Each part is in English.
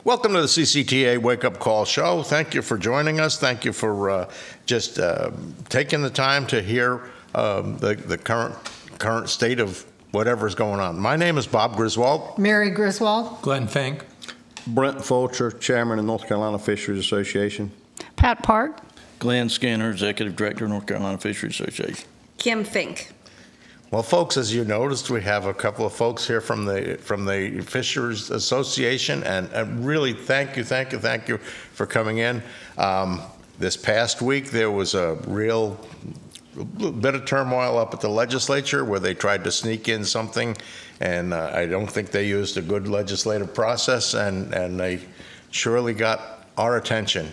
Welcome to the CCTA Wake Up Call Show. Thank you for joining us. Thank you for just taking the time to hear the current state of whatever's going on. My name is Bob Griswold. Mary Griswold. Glenn Fink. Brent Fulcher, Chairman of North Carolina Fisheries Association. Pat Park. Glenn Skinner, Executive Director, North Carolina Fisheries Association. Kim Fink. Well, folks, as you noticed, we have a couple of folks here from the Fisheries Association, and really thank you for coming in. This past week, there was a real bit of turmoil up at the legislature where they tried to sneak in something, and I don't think they used a good legislative process, and they surely got our attention.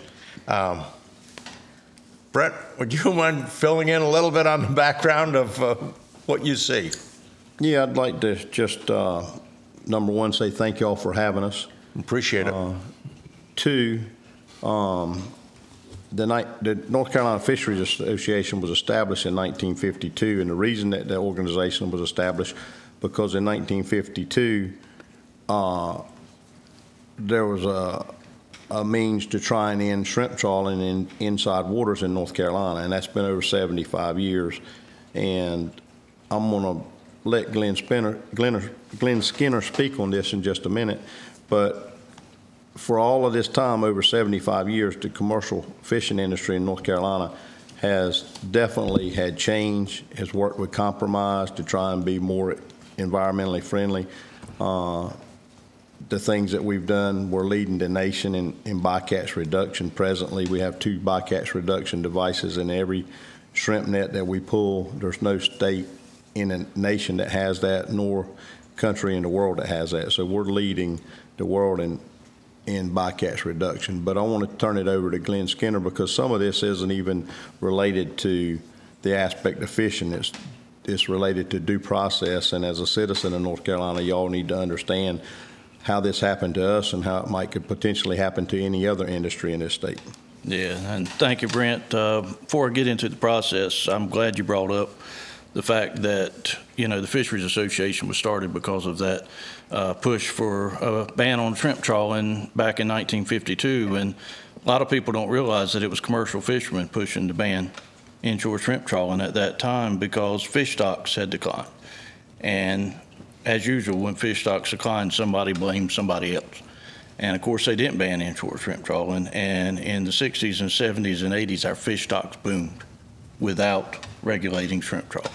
Brett, would you mind filling in a little bit on the background of what you see? Yeah, I'd like to just, number one, say thank you all for having us. Appreciate it. Two, the North Carolina Fisheries Association was established in 1952, and the reason that the organization was established because in 1952 there was a means to try and end shrimp trawling in inside waters in North Carolina, and that's been over 75 years. And I'm going to let Glenn Skinner speak on this in just a minute, but for all of this time, over 75 years, the commercial fishing industry in North Carolina has definitely had change, has worked with compromise to try and be more environmentally friendly. The things that we've done, we're leading the nation in bycatch reduction. Presently, we have 2 bycatch reduction devices in every shrimp net that we pull. There's no state in a nation that has that, nor country in the world that has that. So we're leading the world in bycatch reduction. But I want to turn it over to Glenn Skinner because some of this isn't even related to the aspect of fishing. It's related to due process. And as a citizen of North Carolina, y'all need to understand how this happened to us and how it could potentially happen to any other industry in this state. Yeah, and thank you, Brent. Before I get into the process, I'm glad you brought up the fact that, the Fisheries Association was started because of that push for a ban on shrimp trawling back in 1952. And a lot of people don't realize that it was commercial fishermen pushing to ban inshore shrimp trawling at that time because fish stocks had declined. And as usual, when fish stocks decline, somebody blames somebody else. And of course, they didn't ban inshore shrimp trawling. And in the 60s and 70s and 80s, our fish stocks boomed without regulating shrimp trawling.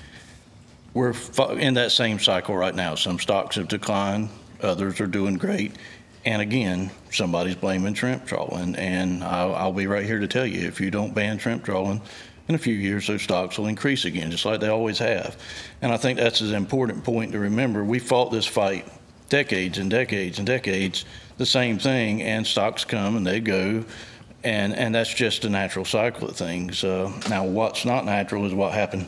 We're in that same cycle right now. Some stocks have declined, others are doing great. And again, somebody's blaming shrimp trawling. And I'll be right here to tell you, if you don't ban shrimp trawling, in a few years, those stocks will increase again, just like they always have. And I think that's an important point to remember. We fought this fight decades and decades and decades, the same thing, and stocks come and they go, and that's just a natural cycle of things. Now, what's not natural is what happened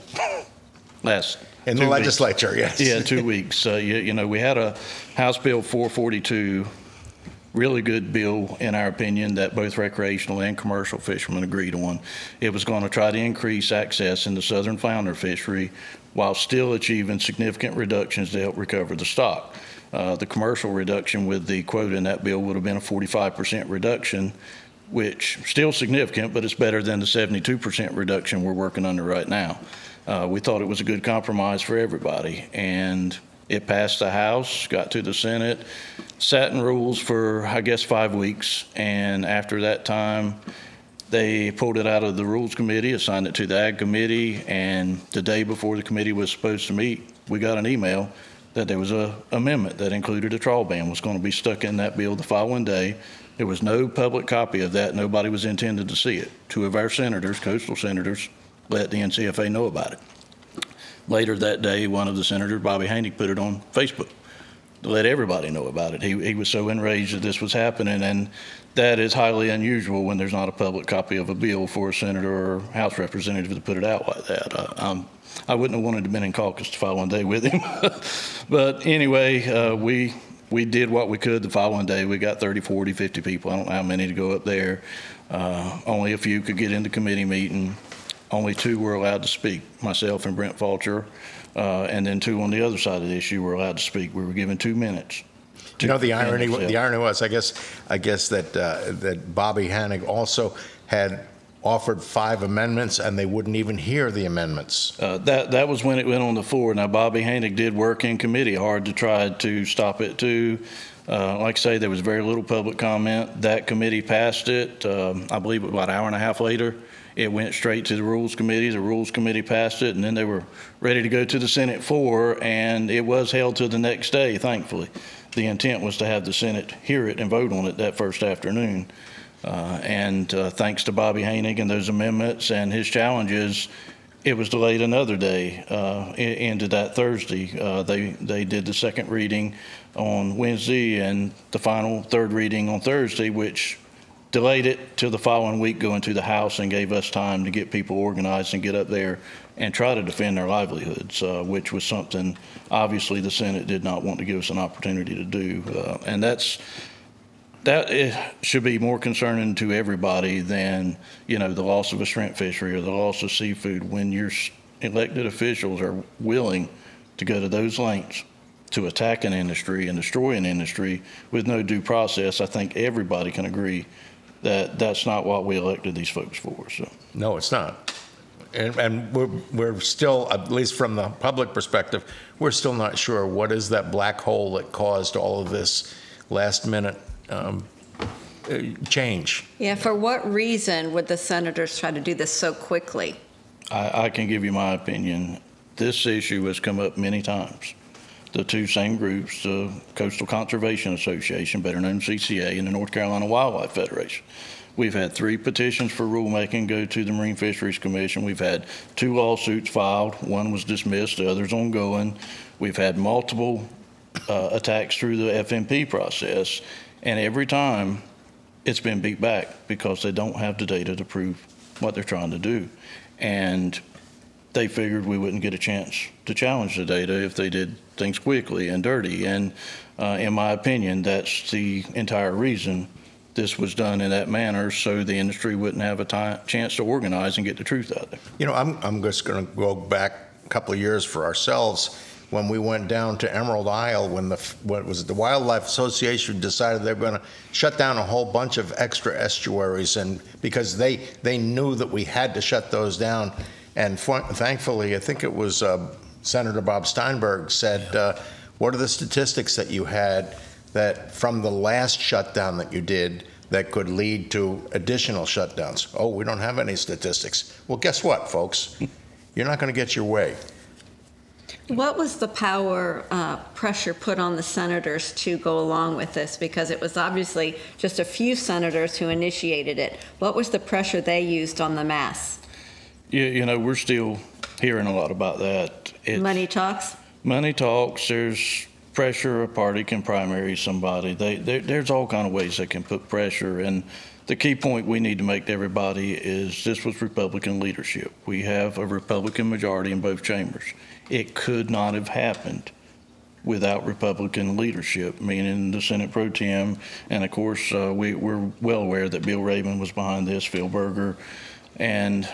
last in the legislature, yes. Yeah, 2 weeks. We had a House Bill 442, really good bill, in our opinion, that both recreational and commercial fishermen agreed on. It was going to try to increase access in the southern flounder fishery while still achieving significant reductions to help recover the stock. The commercial reduction with the quote in that bill would have been a 45% reduction, which still significant, but it's better than the 72% reduction we're working under right now. We thought it was a good compromise for everybody, and it passed the House, got to the Senate, sat in rules for, 5 weeks, and after that time, they pulled it out of the Rules Committee, assigned it to the Ag Committee, and the day before the committee was supposed to meet, we got an email that there was an amendment that included a trawl ban was going to be stuck in that bill the following day. There was no public copy of that. Nobody was intended to see it. 2 of our senators, coastal senators, let the NCFA know about it. Later that day, one of the senators, Bobby Haney, put it on Facebook to let everybody know about it. He was so enraged that this was happening, and that is highly unusual when there's not a public copy of a bill for a senator or House representative to put it out like that. I wouldn't have wanted to have been in caucus the following day with him. But anyway, we did what we could the following day. We got 30, 40, 50 people. I don't know how many to go up there. Only a few could get into committee meeting. Only 2 were allowed to speak, myself and Brent Fulcher, and then 2 on the other side of the issue were allowed to speak. We were given 2 minutes. You know, the defend irony themselves. was, I guess that Bobby Hanig also had offered 5 amendments, and they wouldn't even hear the amendments. That was when it went on the floor. Now, Bobby Hanig did work in committee hard to try to stop it too. Like I say, there was very little public comment. That committee passed it. I believe about an hour and a half later, it went straight to the Rules Committee. The Rules Committee passed it, and then they were ready to go to the Senate floor, and it was held to the next day, thankfully. The intent was to have the Senate hear it and vote on it that first afternoon. Thanks to Bobby Hanig and those amendments and his challenges, it was delayed another day into that Thursday. They did the second reading on Wednesday and the final third reading on Thursday, which delayed it till the following week going to the House and gave us time to get people organized and get up there and try to defend their livelihoods, which was something obviously the Senate did not want to give us an opportunity to do. And that should be more concerning to everybody than, the loss of a shrimp fishery or the loss of seafood. When your elected officials are willing to go to those lengths to attack an industry and destroy an industry with no due process, I think everybody can agree that that's not what we elected these folks for. So. No, it's not. And we're still, at least from the public perspective, we're still not sure what is that black hole that caused all of this last-minute change. Yeah, for what reason would the senators try to do this so quickly? I can give you my opinion. This issue has come up many times. The two same groups, the Coastal Conservation Association, better known as CCA, and the North Carolina Wildlife Federation. We've had 3 petitions for rulemaking go to the Marine Fisheries Commission. We've had 2 lawsuits filed. One was dismissed, the other's ongoing. We've had multiple attacks through the FMP process, and every time it's been beat back because they don't have the data to prove what they're trying to do. And they figured we wouldn't get a chance to challenge the data if they did things quickly and dirty. And in my opinion, that's the entire reason this was done in that manner, so the industry wouldn't have a chance to organize and get the truth out there. I'm just going to go back a couple of years for ourselves. When we went down to Emerald Isle, when the Wildlife Association decided they were going to shut down a whole bunch of extra estuaries, and because they knew that we had to shut those down, and thankfully, I think it was Senator Bob Steinberg said, what are the statistics that you had that from the last shutdown that you did that could lead to additional shutdowns? Oh, we don't have any statistics. Well, guess what, folks? You're not going to get your way. What was the pressure put on the senators to go along with this? Because it was obviously just a few senators who initiated it. What was the pressure they used on the mass? We're still hearing a lot about that. Money talks? Money talks. There's pressure. A party can primary somebody. There's all kind of ways they can put pressure. And the key point we need to make to everybody is this was Republican leadership. We have a Republican majority in both chambers. It could not have happened without Republican leadership, meaning the Senate Pro Tem. And, of course, we're well aware that Bill Rabon was behind this, Phil Berger. And,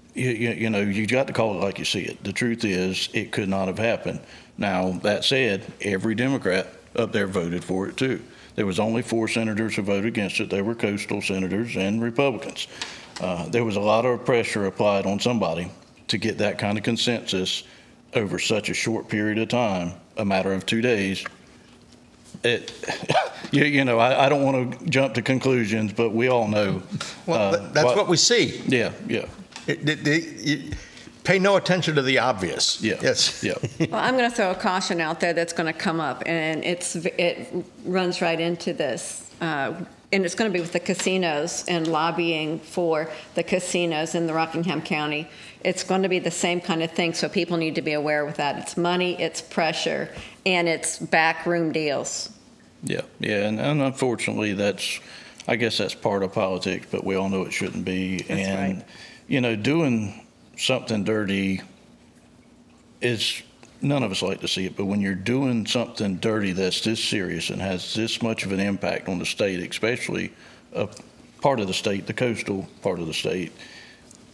you got to call it like you see it. The truth is it could not have happened. Now, that said, every Democrat up there voted for it, too. There was only 4 senators who voted against it. They were coastal senators and Republicans. There was a lot of pressure applied on somebody to get that kind of consensus over such a short period of time, a matter of 2 days. I don't want to jump to conclusions, but we all know. Well, that's what we see. Yeah. Pay no attention to the obvious. Yeah. Yes. Yeah. Well, I'm going to throw a caution out there that's going to come up, and it runs right into this. And it's going to be with the casinos and lobbying for the casinos in the Rockingham County. It's going to be the same kind of thing, so people need to be aware with that. It's money, it's pressure, and it's backroom deals. Yeah, and unfortunately, I guess that's part of politics, but we all know it shouldn't be. That's right. Doing something dirty is, none of us like to see it, but when you're doing something dirty that's this serious and has this much of an impact on the state, especially a part of the state, the coastal part of the state,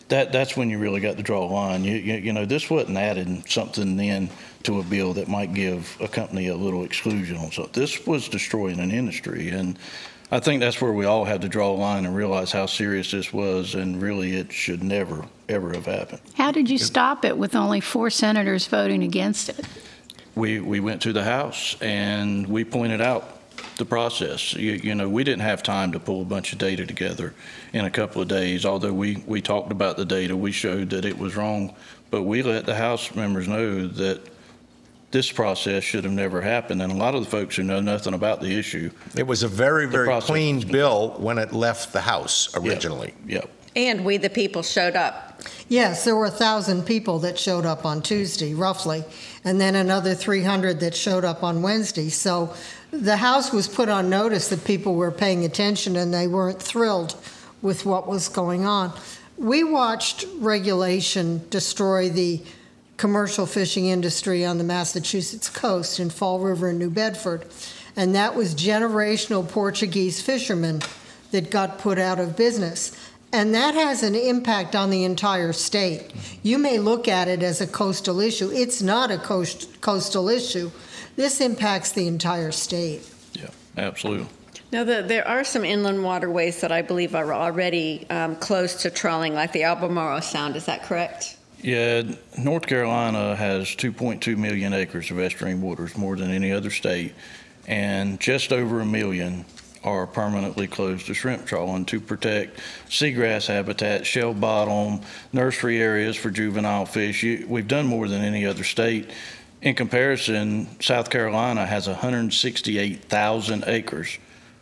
that's when you really got to draw a line. You know, this wasn't adding something then to a bill that might give a company a little exclusion on something. This was destroying an industry, and I think that's where we all had to draw a line and realize how serious this was, and really it should never, ever have happened. How did you stop it with only 4 senators voting against it? We went to the House and we pointed out the process. You know, we didn't have time to pull a bunch of data together in a couple of days. Although we talked about the data, we showed that it was wrong, but we let the House members know that this process should have never happened. And a lot of the folks who know nothing about the issue. It was a very, very clean bill when it left the House originally. Yep. And we, the people, showed up. Yes, there were 1,000 people that showed up on Tuesday, roughly, and then another 300 that showed up on Wednesday. So the House was put on notice that people were paying attention and they weren't thrilled with what was going on. We watched regulation destroy the commercial fishing industry on the Massachusetts coast in Fall River and New Bedford, and that was generational Portuguese fishermen that got put out of business. And that has an impact on the entire state. You may look at it as a coastal issue. It's not a coastal issue. This impacts the entire state. Yeah, absolutely. Now, there are some inland waterways that I believe are already close to trawling, like the Albemarle Sound. Is that correct? Yeah, North Carolina has 2.2 million acres of estuarine waters, more than any other state, and just over 1 million are permanently closed to shrimp trawling to protect seagrass habitat, shell bottom, nursery areas for juvenile fish. We've done more than any other state. In comparison, South Carolina has 168,000 acres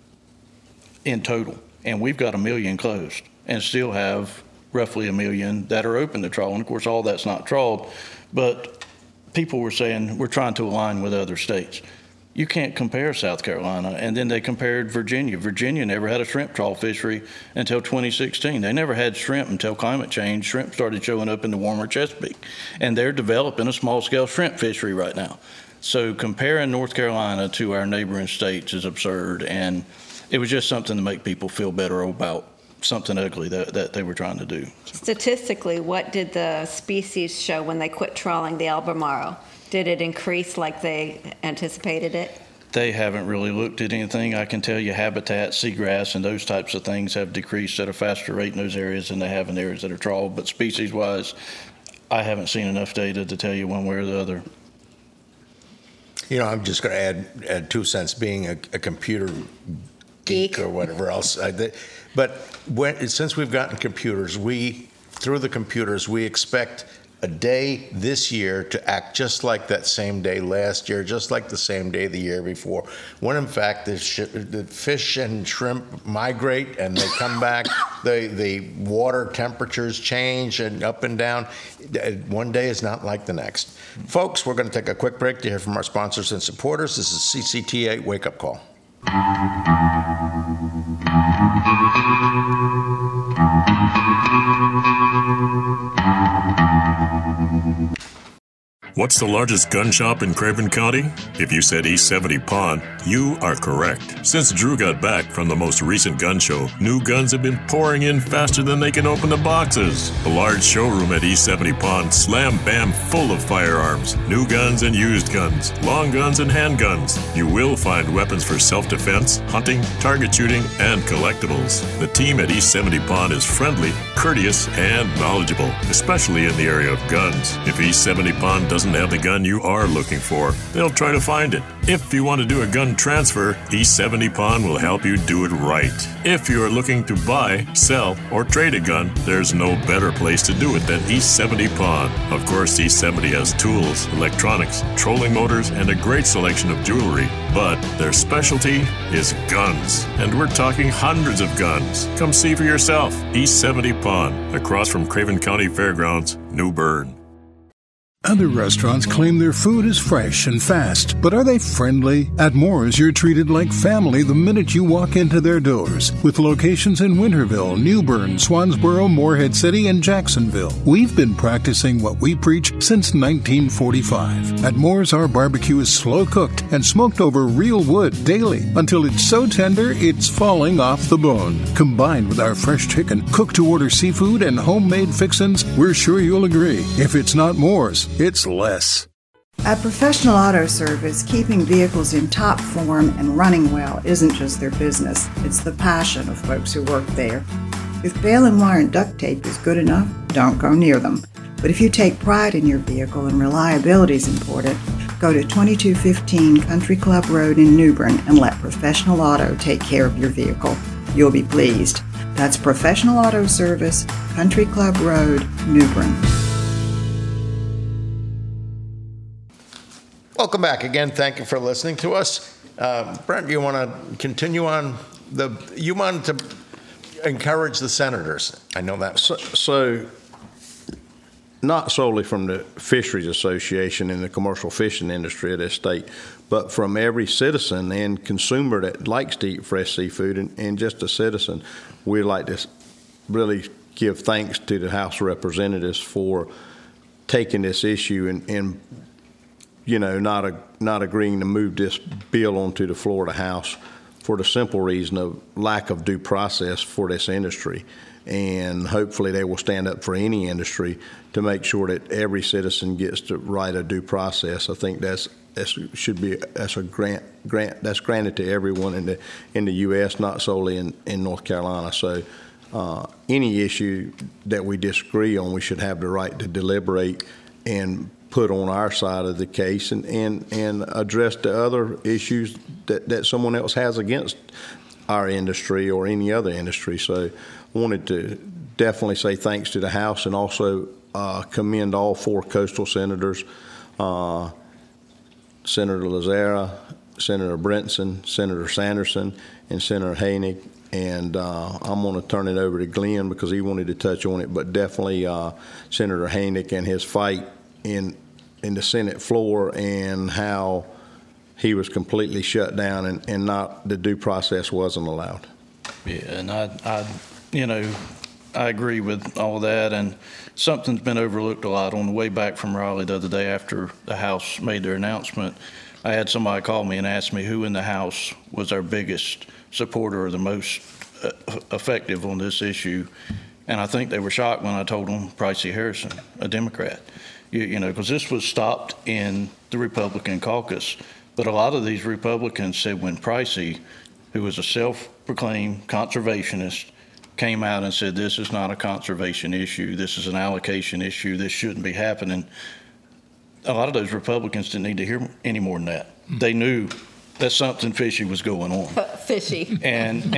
in total, and we've got 1 million closed and still have roughly 1 million that are open to trawl. And of course, all that's not trawled, but people were saying we're trying to align with other states. You can't compare South Carolina. And then they compared Virginia. Virginia never had a shrimp trawl fishery until 2016. They never had shrimp until climate change. Shrimp started showing up in the warmer Chesapeake. And they're developing a small-scale shrimp fishery right now. So comparing North Carolina to our neighboring states is absurd. And it was just something to make people feel better about something ugly that they were trying to do. Statistically, what did the species show when they quit trawling the Albemarle? Did it increase like they anticipated it? They haven't really looked at anything. I can tell you habitat, seagrass, and those types of things have decreased at a faster rate in those areas than they have in areas that are trawled. But species-wise, I haven't seen enough data to tell you one way or the other. You know, I'm just going to add 2 cents, being a computer geek or whatever else. But since we've gotten computers, through the computers, we expect a day this year to act just like that same day last year, just like the same day the year before. When in fact the fish and shrimp migrate and they come back, the water temperatures change and up and down. One day is not like the next. Folks, we're going to take a quick break to hear from our sponsors and supporters. This is CCTA Wake Up Call. What's the largest gun shop in Craven County? If you said East 70 Pond, you are correct. Since Drew got back from the most recent gun show, new guns have been pouring in faster than they can open the boxes. A large showroom at East 70 Pond, slam bam full of firearms, new guns and used guns, long guns and handguns. You will find weapons for self-defense, hunting, target shooting, and collectibles. The team at East 70 Pond is friendly, courteous, and knowledgeable, especially in the area of guns. If East 70 Pond doesn't have the gun you are looking for, they'll try to find it. If you want to do a gun transfer, East 70 Pond will help you do it right. If you are looking to buy, sell, or trade a gun, there's no better place to do it than East 70 Pond. Of course, East 70 has tools, electronics, trolling motors, and a great selection of jewelry. But their specialty is guns. And we're talking hundreds of guns. Come see for yourself. East 70 Pond, across from Craven County Fairgrounds, New Bern. Other restaurants claim their food is fresh and fast, but are they friendly? At Moore's, you're treated like family the minute you walk into their doors. With locations in Winterville, New Bern, Swansboro, Morehead City, and Jacksonville. We've been practicing what we preach since 1945. At Moore's, our barbecue is slow cooked and smoked over real wood daily until it's so tender it's falling off the bone. Combined with our fresh chicken, cooked-to-order seafood, and homemade fixins, we're sure you'll agree. If it's not Moore's, it's less. At Professional Auto Service, keeping vehicles in top form and running well isn't just their business, it's the passion of folks who work there. If baling wire and duct tape is good enough, don't go near them. But if you take pride in your vehicle and reliability is important, go to 2215 Country Club Road in New Bern and let Professional Auto take care of your vehicle. You'll be pleased. That's Professional Auto Service, Country Club Road, New Bern. Welcome back again. Thank you for listening to us. Brent, you want to continue on you wanted to encourage the senators. I know that. So not solely from the Fisheries Association and the commercial fishing industry of this state, but from every citizen and consumer that likes to eat fresh seafood and just a citizen, we'd like to really give thanks to the House of Representatives for taking this issue and not agreeing to move this bill onto the floor of the House for the simple reason of lack of due process for this industry. And hopefully they will stand up for any industry to make sure that every citizen gets the right of due process. I think that's a grant that's granted to everyone in the U.S., not solely in North Carolina. So any issue that we disagree on, we should have the right to deliberate and put on our side of the case and address the other issues that someone else has against our industry or any other industry. So I wanted to definitely say thanks to the House and also commend all four coastal senators, Senator Lazzara, Senator Brinson, Senator Sanderson, and Senator Hoenig. And I'm going to turn it over to Glenn because he wanted to touch on it, but definitely Senator Hoenig and his fight in the Senate floor and how he was completely shut down and not the due process wasn't allowed. Yeah, and I agree with all that, and something's been overlooked a lot. On the way back from Raleigh the other day after the House made their announcement, I had somebody call me and ask me who in the House was our biggest supporter or the most effective on this issue, and I think they were shocked when I told them Pricey Harrison, a Democrat. Because this was stopped in the Republican caucus. But a lot of these Republicans said when Pricey, who was a self-proclaimed conservationist, came out and said this is not a conservation issue, this is an allocation issue, this shouldn't be happening, a lot of those Republicans didn't need to hear any more than that. They knew that something fishy was going on. Fishy. And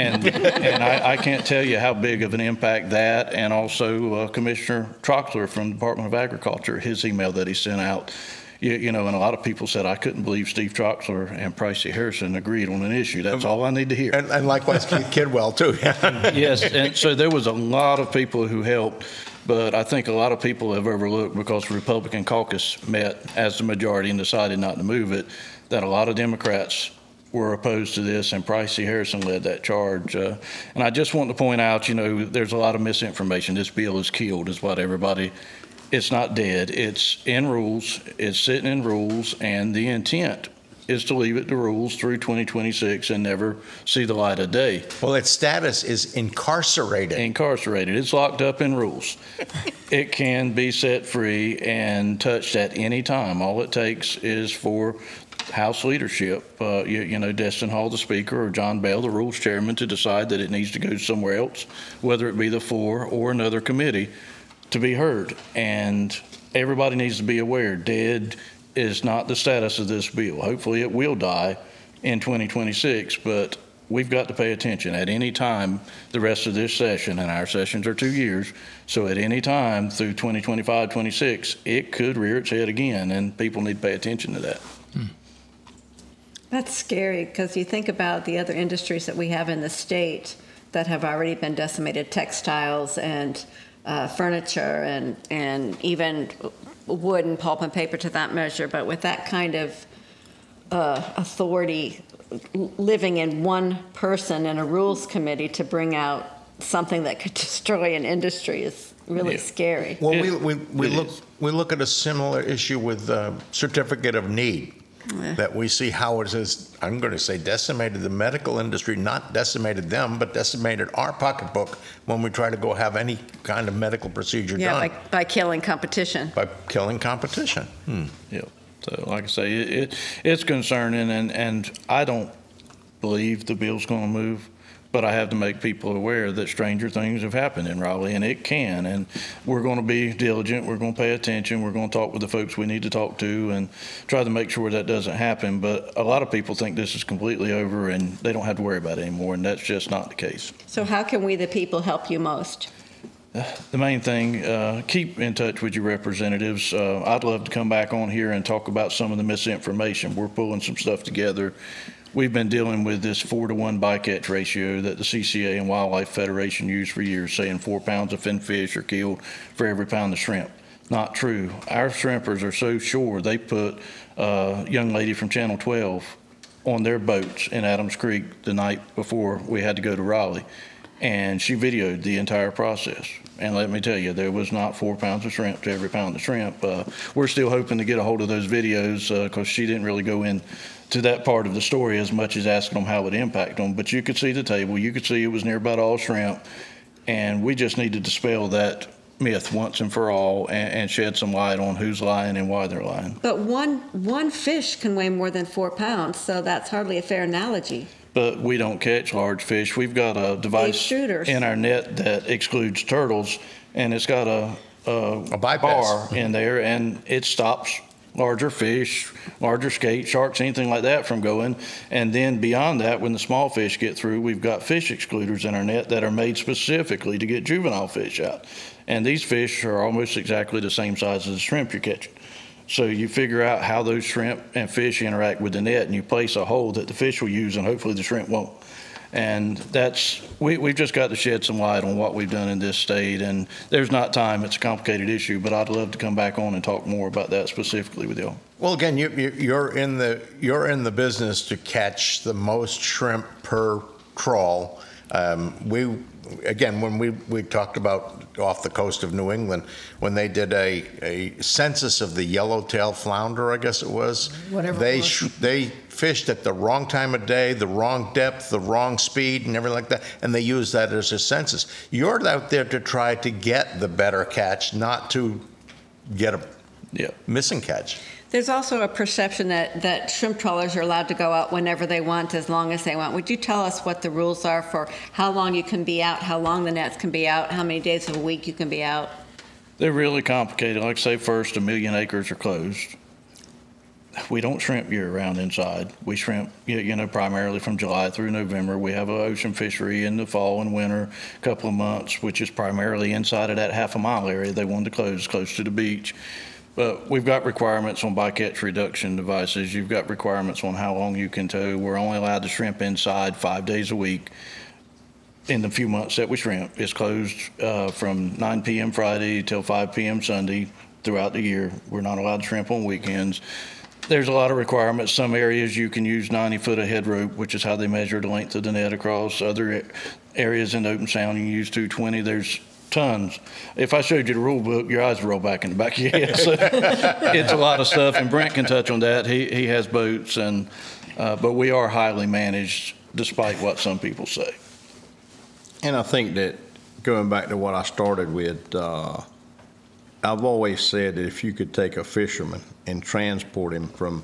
I can't tell you how big of an impact that, and also Commissioner Troxler from the Department of Agriculture, his email that he sent out, and a lot of people said, I couldn't believe Steve Troxler and Pricey Harrison agreed on an issue. That's all I need to hear. And likewise Keith Kidwell, too. Yes, and so there was a lot of people who helped, but I think a lot of people have overlooked because the Republican caucus met as the majority and decided not to move it, that a lot of Democrats were opposed to this, and Pricey Harrison led that charge. And I just want to point out, there's a lot of misinformation. This bill is killed, is what everybody. It's not dead. It's in rules. It's sitting in rules, and the intent is to leave it to rules through 2026 and never see the light of day. Well, its status is incarcerated. Incarcerated. It's locked up in rules. It can be set free and touched at any time. All it takes is for House leadership, Destin Hall, the Speaker, or John Bell, the Rules Chairman, to decide that it needs to go somewhere else, whether it be the floor or another committee, to be heard. And everybody needs to be aware, dead is not the status of this bill. Hopefully it will die in 2026, but we've got to pay attention. At any time, the rest of this session, and our sessions are 2 years, so at any time through 2025, 26, it could rear its head again, and people need to pay attention to that. That's scary because you think about the other industries that we have in the state that have already been decimated, textiles and furniture and even wood and pulp and paper to that measure, but with that kind of authority living in one person in a rules committee to bring out something that could destroy an industry is really scary. Well, we look at a similar issue with certificate of need. That we see how it has, I'm going to say, decimated the medical industry, not decimated them, but decimated our pocketbook when we try to go have any kind of medical procedure done. Yeah, by killing competition. By killing competition. Yeah. So, like I say, it's concerning, and I don't believe the bill's going to move, but I have to make people aware that stranger things have happened in Raleigh, and it can. And we're going to be diligent. We're going to pay attention. We're going to talk with the folks we need to talk to and try to make sure that doesn't happen. But a lot of people think this is completely over and they don't have to worry about it anymore, and that's just not the case. So how can we, the people, help you most? The main thing, keep in touch with your representatives. I'd love to come back on here and talk about some of the misinformation. We're pulling some stuff together. We've been dealing with this 4-to-1 bycatch ratio that the CCA and Wildlife Federation used for years, saying 4 pounds of fin fish are killed for every pound of shrimp. Not true. Our shrimpers are so sure they put a young lady from Channel 12 on their boats in Adams Creek the night before we had to go to Raleigh, and she videoed the entire process. And let me tell you, there was not 4 pounds of shrimp to every pound of shrimp. We're still hoping to get a hold of those videos because she didn't really go in to that part of the story as much as asking them how it impacted them. But you could see the table. You could see it was near about all shrimp. And we just need to dispel that myth once and for all and shed some light on who's lying and why they're lying. But one fish can weigh more than 4 pounds, so that's hardly a fair analogy. But we don't catch large fish. We've got a device in our net that excludes turtles, and it's got a bar in there, and it stops larger fish, larger skate, sharks, anything like that from going. And then beyond that, when the small fish get through, we've got fish excluders in our net that are made specifically to get juvenile fish out. And these fish are almost exactly the same size as the shrimp you're catching. So you figure out how those shrimp and fish interact with the net, and you place a hole that the fish will use, and hopefully the shrimp won't. And that's, we've just got to shed some light on what we've done in this state. And there's not time. It's a complicated issue, but I'd love to come back on and talk more about that specifically with y'all. Well, again, you're in the business to catch the most shrimp per trawl. When we talked about off the coast of New England, when they did a census of the yellowtail flounder, I guess it was, they fished at the wrong time of day, the wrong depth, the wrong speed, and everything like that, and they used that as a census. You're out there to try to get the better catch, not to get a missing catch. There's also a perception that shrimp trawlers are allowed to go out whenever they want, as long as they want. Would you tell us what the rules are for how long you can be out, how long the nets can be out, how many days of a week you can be out? They're really complicated. Like I say, first, 1 million acres are closed. We don't shrimp year-round inside. We shrimp, primarily from July through November. We have an ocean fishery in the fall and winter, a couple of months, which is primarily inside of that half-a-mile area they wanted to close to the beach. But we've got requirements on bycatch reduction devices. You've got requirements on how long you can tow. We're only allowed to shrimp inside 5 days a week in the few months that we shrimp. It's closed from 9 p.m. Friday till 5 p.m. Sunday throughout the year. We're not allowed to shrimp on weekends. There's a lot of requirements. Some areas you can use 90-foot of head rope, which is how they measure the length of the net across. Other areas in the open sound, you can use 220. There's tons. If I showed you the rule book, your eyes would roll back in the back of your head. So it's a lot of stuff, and Brent can touch on that. He has boats, but we are highly managed, despite what some people say. And I think that going back to what I started with, I've always said that if you could take a fisherman and transport him from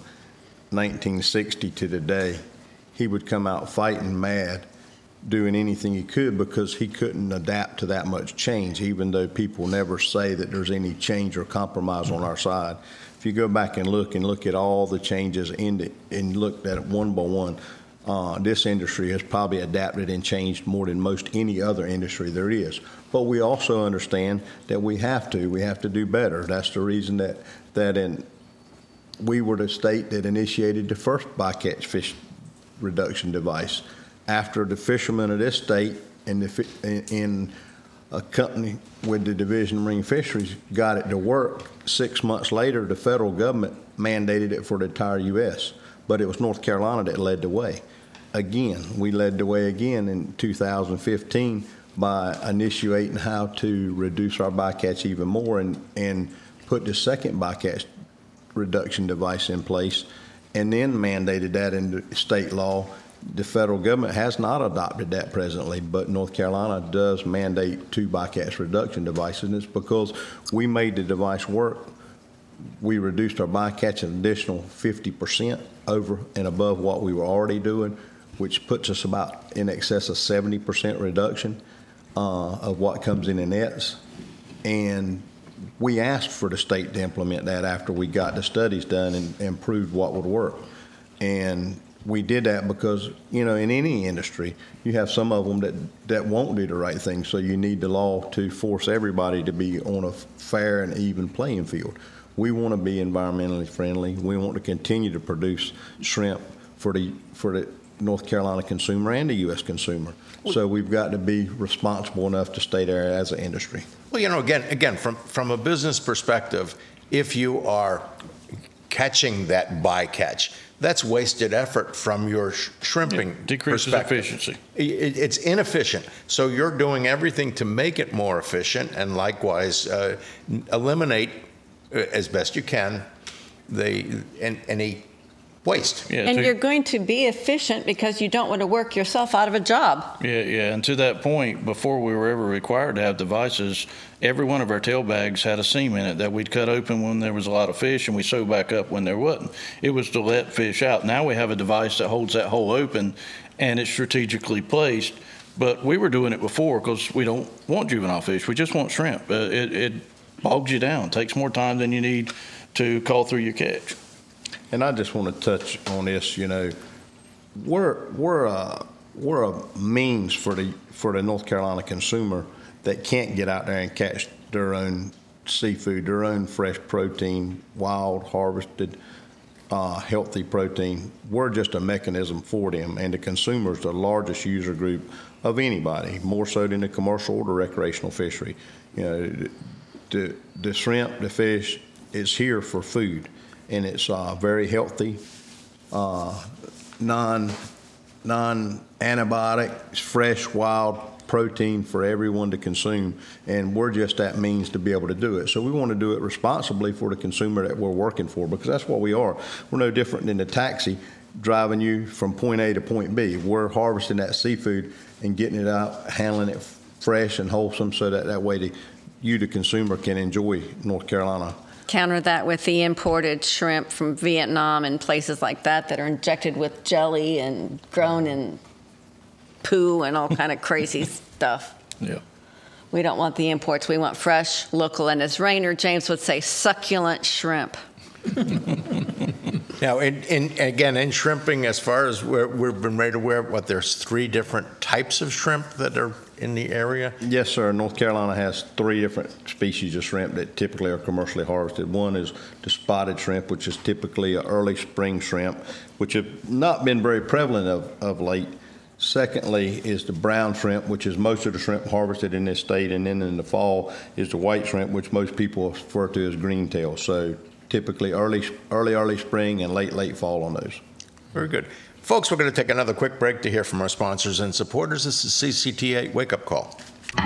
1960 to today, he would come out fighting mad, doing anything he could, because he couldn't adapt to that much change, even though people never say that there's any change or compromise on our side. If you go back and look at all the changes and look at it one by one, this industry has probably adapted and changed more than most any other industry there is. But we also understand that we have to do better. That's the reason that we were the state that initiated the first bycatch fish reduction device. After the fishermen of this state in a company with the Division of Marine Fisheries got it to work. 6 months later, the federal government mandated it for the entire U.S., but it was North Carolina that led the way. Again, we led the way again in 2015 by initiating how to reduce our bycatch even more and put the second bycatch reduction device in place, and then mandated that into state law. The federal government has not adopted that presently, but North Carolina does mandate 2 bycatch reduction devices, and it's because we made the device work. We reduced our bycatch an additional 50% over and above what we were already doing, which puts us about in excess of 70% reduction of what comes in the nets. And we asked for the state to implement that after we got the studies done and proved what would work. And we did that because, in any industry, you have some of them that won't do the right thing. So you need the law to force everybody to be on a fair and even playing field. We want to be environmentally friendly. We want to continue to produce shrimp for the North Carolina consumer and the U.S. consumer. So we've got to be responsible enough to stay there as an industry. Well, again, from a business perspective, if you are catching that bycatch, that's wasted effort from your shrimping decreases perspective. Efficiency. It's inefficient. So you're doing everything to make it more efficient, and likewise eliminate as best you can any waste. Yeah, and you're going to be efficient because you don't want to work yourself out of a job. Yeah. And to that point, before we were ever required to have devices, every one of our tail bags had a seam in it that we'd cut open when there was a lot of fish, and we sew back up when there wasn't. It was to let fish out. Now we have a device that holds that hole open, and it's strategically placed. But we were doing it before because we don't want juvenile fish. We just want shrimp. It bogs you down. Takes more time than you need to call through your catch. And I just want to touch on this. We're a means for the North Carolina consumer that can't get out there and catch their own seafood, their own fresh protein, wild, harvested, healthy protein. We're just a mechanism for them, and the consumer is the largest user group of anybody, more so than the commercial or the recreational fishery. The shrimp, the fish, is here for food, and it's very healthy, non-antibiotic, fresh, wild protein for everyone to consume, and we're just that means to be able to do it. So we want to do it responsibly for the consumer that we're working for, because that's what we are. We're no different than the taxi driving you from point A to point B. We're harvesting that seafood and getting it out, handling it fresh and wholesome, so that way you, the consumer, can enjoy North Carolina. Counter that with the imported shrimp from Vietnam and places like that are injected with jelly and grown in poo and all kind of crazy stuff. Yeah. We don't want the imports. We want fresh, local, and as Rainer James would say, succulent shrimp. Now, in shrimping, as far as we've been made aware, there's 3 different types of shrimp that are in the area? Yes, sir. North Carolina has 3 different species of shrimp that typically are commercially harvested. One is the spotted shrimp, which is typically an early spring shrimp, which have not been very prevalent of late. Secondly is the brown shrimp, which is most of the shrimp harvested in this state. And then in the fall is the white shrimp, which most people refer to as green tail. So typically early spring and late fall on those. Very good. Folks, we're going to take another quick break to hear from our sponsors and supporters. This is CCTA Wake Up Call.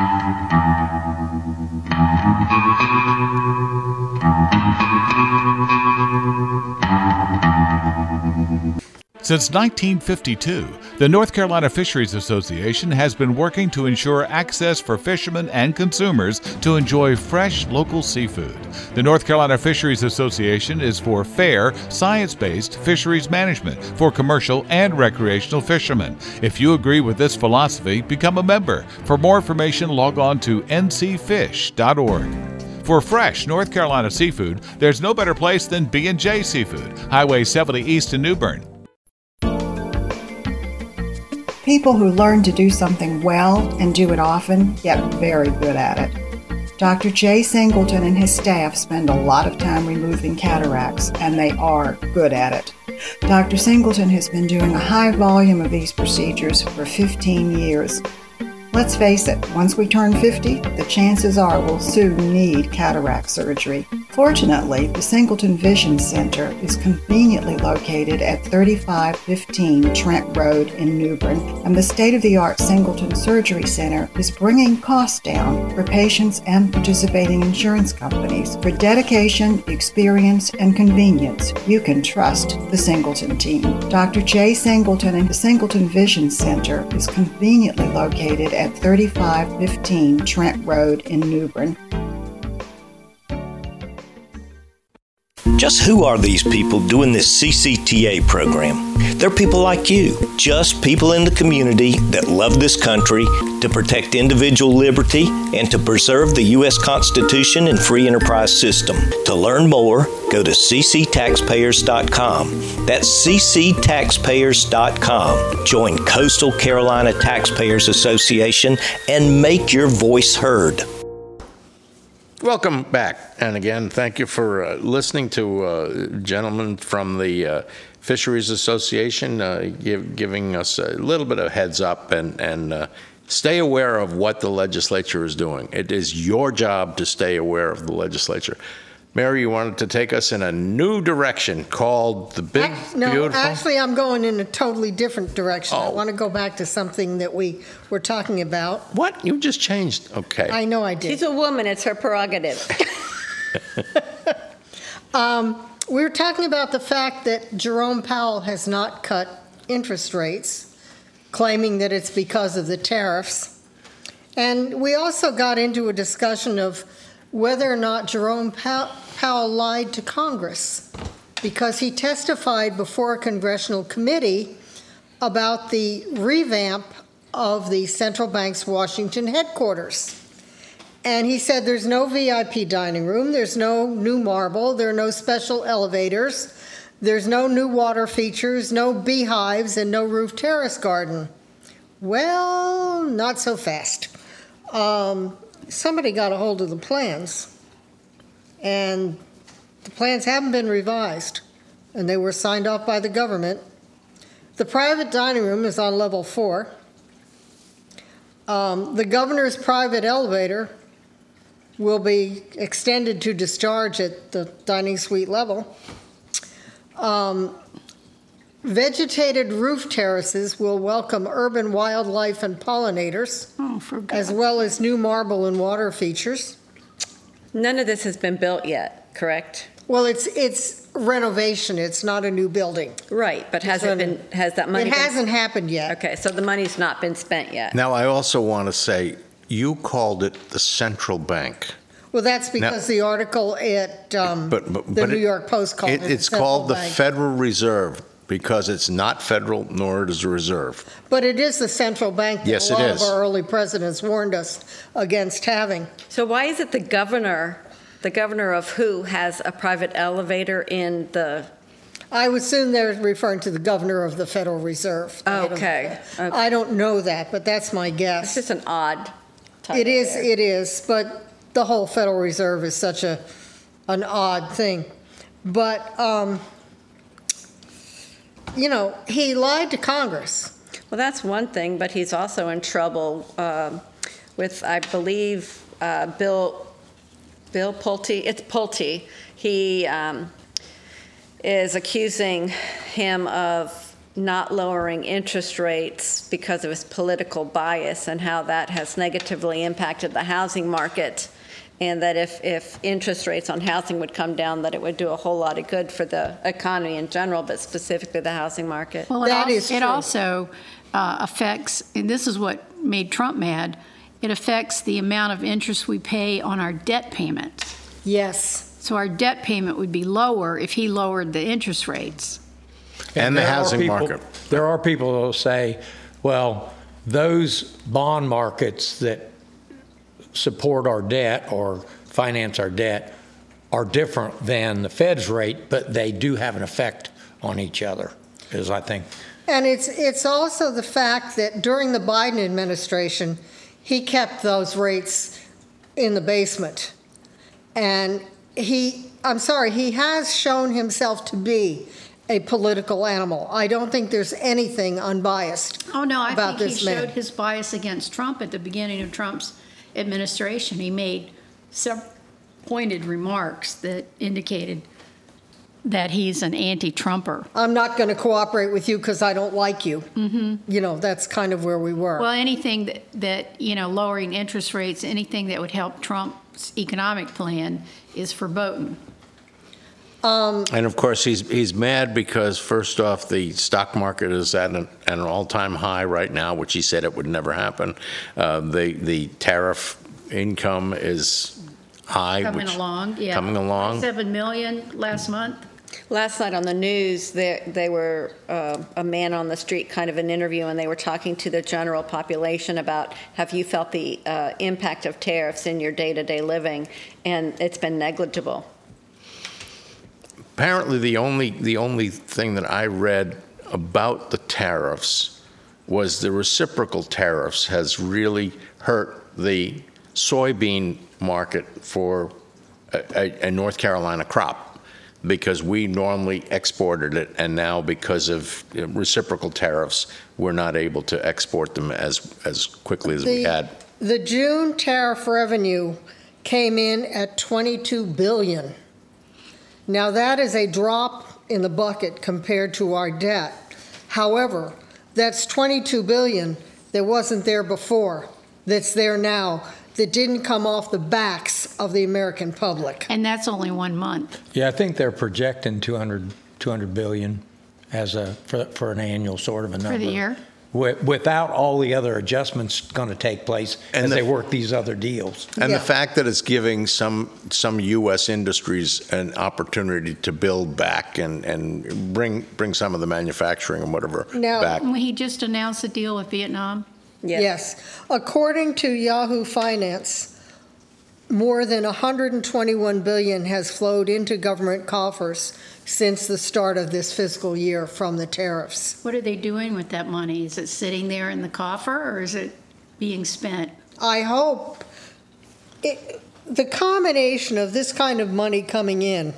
Since 1952, the North Carolina Fisheries Association has been working to ensure access for fishermen and consumers to enjoy fresh local seafood. The North Carolina Fisheries Association is for fair, science-based fisheries management for commercial and recreational fishermen. If you agree with this philosophy, become a member. For more information, log on to ncfish.org. For fresh North Carolina seafood, there's no better place than B&J Seafood, Highway 70 East in New Bern. People who learn to do something well and do it often get very good at it. Dr. Jay Singleton and his staff spend a lot of time removing cataracts, and they are good at it. Dr. Singleton has been doing a high volume of these procedures for 15 years. Let's face it, once we turn 50, the chances are we'll soon need cataract surgery. Fortunately, the Singleton Vision Center is conveniently located at 3515 Trent Road in New Bern, and the state-of-the-art Singleton Surgery Center is bringing costs down for patients and participating insurance companies. For dedication, experience, and convenience, you can trust the Singleton team. Dr. Jay Singleton and the Singleton Vision Center is conveniently located at 3515 Trent Road in New Bern. Just who are these people doing this CCTA program? They're people like you, just people in the community that love this country, to protect individual liberty, and to preserve the U.S. Constitution and free enterprise system. To learn more, go to cctaxpayers.com. That's cctaxpayers.com. Join Coastal Carolina Taxpayers Association and make your voice heard. Welcome back. And again, thank you for listening to gentlemen from the Fisheries Association giving us a little bit of heads up and stay aware of what the legislature is doing. It is your job to stay aware of the legislature. Mary, you wanted to take us in a new direction called the Big Beautiful? Actually, I'm going in a totally different direction. I want to go back to something that we were talking about. What? You just changed. Okay. I know I did. She's a woman. It's her prerogative. We were talking about the fact that Jerome Powell has not cut interest rates, claiming that it's because of the tariffs. And we also got into a discussion of whether or not Jerome Powell lied to Congress, because he testified before a congressional committee about the revamp of the central bank's Washington headquarters. And he said there's no VIP dining room, there's no new marble, there are no special elevators, there's no new water features, no beehives, and no roof terrace garden. Well, not so fast. Somebody got a hold of the plans, and the plans haven't been revised, and they were signed off by the government. The private dining room is on level 4. The governor's private elevator will be extended to discharge at the dining suite level. Vegetated roof terraces will welcome urban wildlife and pollinators, as well as new marble and water features. None of this has been built yet, correct? Well, it's renovation. It's not a new building. Right, but has that money? It hasn't happened yet. Okay, so the money's not been spent yet. Now, I also want to say, you called it the central bank. Well, that's because the article at the New York Post called it it's called the Federal Reserve, because it's not federal nor it is a reserve. But it is the central bank that yes, a lot of our early presidents warned us against having. So why is it the governor of who has a private elevator in the... I would assume they're referring to the governor of the Federal Reserve. Okay. I don't know that, but that's my guess. It's just an odd type. It is, but the whole Federal Reserve is such an odd thing. But, he lied to Congress. Well, that's one thing, but he's also in trouble with, I believe, Bill Pulte. It's Pulte. He is accusing him of not lowering interest rates because of his political bias and how that has negatively impacted the housing market, and that if interest rates on housing would come down, that it would do a whole lot of good for the economy in general, but specifically the housing market. Well, it also affects, and this is what made Trump mad, it affects the amount of interest we pay on our debt payment. Yes. So our debt payment would be lower if he lowered the interest rates. And the housing market. There are people who will say, well, those bond markets that support our debt or finance our debt are different than the Fed's rate, but they do have an effect on each other, is I think. And it's also the fact that during the Biden administration, he kept those rates in the basement. And he has shown himself to be a political animal. I don't think there's anything unbiased Oh, no, I about think he this man. showed his bias against Trump at the beginning of Trump's administration. He made several pointed remarks that indicated that he's an anti-Trumper. I'm not going to cooperate with you because I don't like you. Mm-hmm. You know, that's kind of where we were. Well, anything that, you know, lowering interest rates, anything that would help Trump's economic plan is verboten. And of course, he's mad because, first off, the stock market is at an all-time high right now, which he said it would never happen. The tariff income is high. Coming along, yeah. Coming along. 7 million last month. Last night on the news, they were a man on the street, kind of an interview, and they were talking to the general population about, have you felt the impact of tariffs in your day-to-day living? And it's been negligible. Apparently, the only thing that I read about the tariffs was the reciprocal tariffs has really hurt the soybean market for a North Carolina crop, because we normally exported it, and now because of reciprocal tariffs, we're not able to export them as quickly as we had. The June tariff revenue came in at $22 billion. Now, that is a drop in the bucket compared to our debt. However, that's $22 billion that wasn't there before, that's there now, that didn't come off the backs of the American public. And that's only 1 month. Yeah, I think they're projecting 200 billion as for an annual sort of a number. For the year? Without all the other adjustments going to take place as they work these other deals. And the fact that it's giving some U.S. industries an opportunity to build back and bring some of the manufacturing and whatever back. He just announced a deal with Vietnam. Yes. According to Yahoo Finance, more than $121 billion has flowed into government coffers since the start of this fiscal year from the tariffs. What are they doing with that money? Is it sitting there in the coffer, or is it being spent? I hope the combination of this kind of money coming in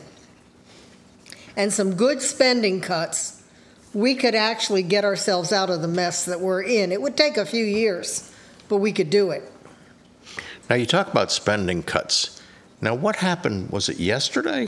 and some good spending cuts, we could actually get ourselves out of the mess that we're in. It would take a few years, but we could do it. Now, you talk about spending cuts. Now, what happened? Was it yesterday?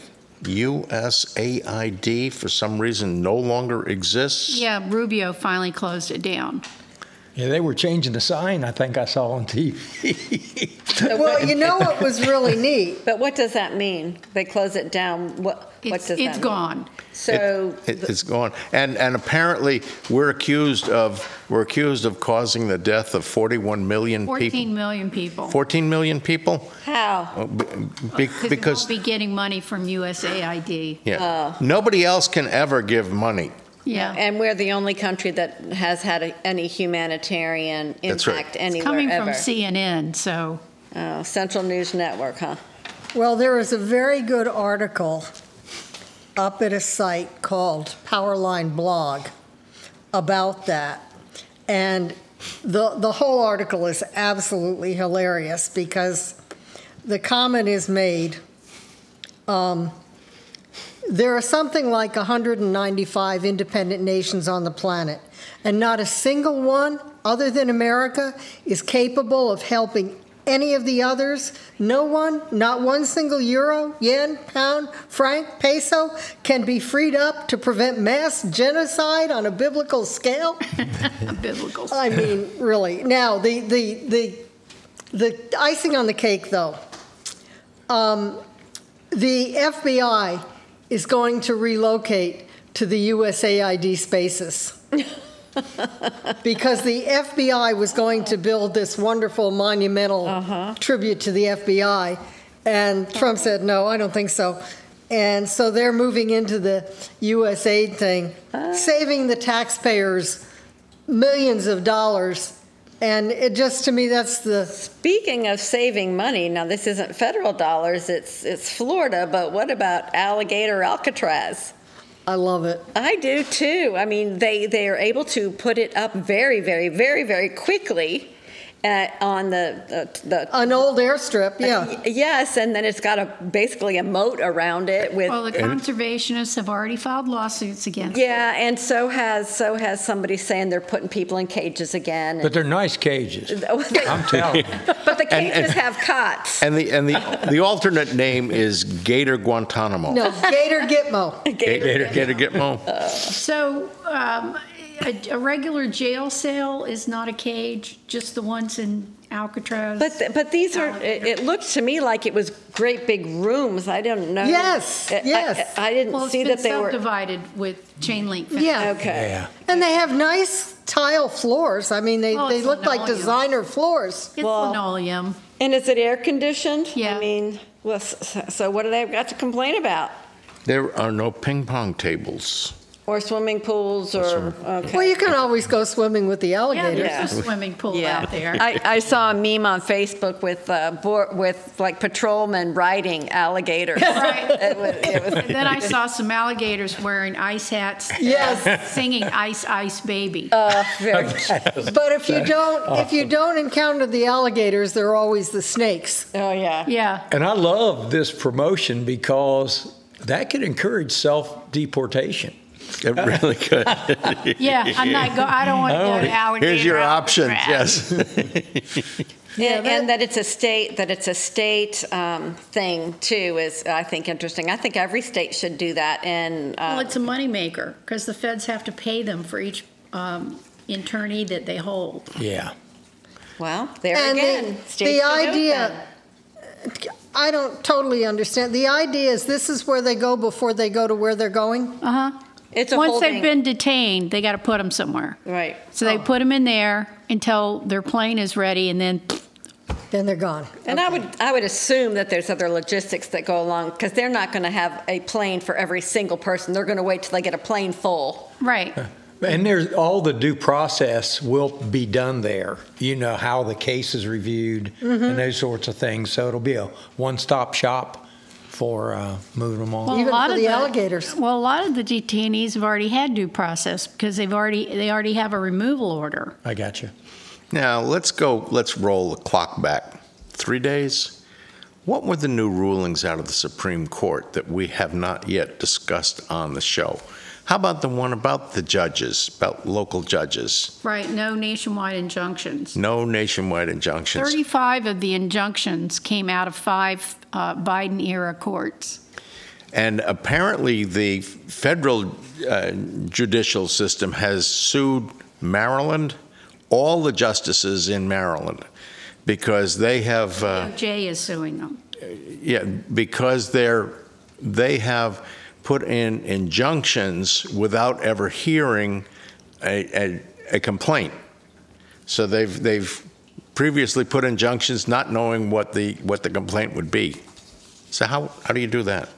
USAID, for some reason, no longer exists? Yeah, Rubio finally closed it down. Yeah, they were changing the sign, I think I saw on TV. Well, you know what was really neat? But what does that mean? They close it down. What does that mean? It's gone. So it's gone, and apparently we're accused of causing the death of 41 million people. 14 million people. 14 million people. How? Because they won't be getting money from USAID. Yeah. Nobody else can ever give money. Yeah. And we're the only country that has had any humanitarian impact anywhere it's coming ever. from CNN, so. Oh, Central News Network, huh? Well, there is a very good article up at a site called Powerline Blog about that. And the whole article is absolutely hilarious because the comment is made, there are something like 195 independent nations on the planet, and not a single one, other than America, is capable of helping any of the others. No one, not one single euro, yen, pound, franc, peso can be freed up to prevent mass genocide on a biblical scale. Biblical. I mean, really. Now, the icing on the cake, though, the FBI is going to relocate to the USAID spaces. Because the FBI was going to build this wonderful monumental tribute to the FBI, and Trump said, no, I don't think so. And so they're moving into the USAID thing, saving the taxpayers millions of dollars. And it just, to me, that's the... Speaking of saving money, now this isn't federal dollars, it's Florida, but what about Alligator Alcatraz? I love it. I do too. I mean, they are able to put it up very, very, very, very quickly, on the An old airstrip, yeah. yes, and then it's got basically a moat around it with. Well, the conservationists have already filed lawsuits against it. Yeah, and so has somebody saying they're putting people in cages again. But they're nice cages. I'm telling you. But the cages have cots. And the alternate name is Gator Guantanamo. No, Gator Gitmo. Gator Gitmo. So a regular jail cell is not a cage, just the ones in Alcatraz? But these are, it looked to me like it was great big rooms. I don't know. Yes, yes. I didn't see that they were. subdivided with chain link fence. Yeah. Okay. Yeah. And they have nice tile floors. I mean, they it's look like linoleum. designer floors. It's linoleum. And is it air conditioned? Yeah. I mean, well, so what do they got to complain about? There are no ping pong tables. Or swimming pools or, okay. Well, you can always go swimming with the Yeah, alligators. there's a swimming pool out there. I saw a meme on Facebook with like patrolmen riding alligators. Right. It was, And then I saw some alligators wearing ice hats. Yes. Singing "Ice Ice Baby." But if you don't encounter the alligators, there are always the snakes. oh yeah. Yeah. And I love this promotion because that could encourage self-deportation. It really could. Yeah, I don't want to go to alligator. Here's your options. Alcatraz. Yes. And that it's a state thing too is I think interesting. I think every state should do that. And Well, it's a moneymaker because the feds have to pay them for each internee that they hold. Yeah. well, there And again, the states should do it idea, I don't totally understand. The idea is this is where they go before they go to where they're going? Uh-huh. It's a Once holding. they've been detained, they got to put them somewhere. Right. So they put them in there until their plane is ready, and then Then they're gone. And I would assume that there's other logistics that go along because they're not going to have a plane for every single person. They're going to wait till they get a plane full. right. And there's all the due process will be done there. You know, how the case is reviewed and those sorts of things. So it'll be a one-stop shop for moving them on. Well, Even a lot for of the alligators. Well, a lot of the detainees have already had due process because they already have a removal order. I got you. Now, let's roll the clock back 3 days. What were the new rulings out of the Supreme Court that we have not yet discussed on the show? How about the one about the judges, about local judges? Right. No nationwide injunctions. No nationwide injunctions. 35 of the injunctions came out of 5 Biden-era courts. And apparently the federal judicial system has sued Maryland, all the justices in Maryland, because they have... DOJ is suing them. Yeah, because they have put in injunctions without ever hearing a complaint. So they've previously put injunctions not knowing what the complaint would be. So how do you do that?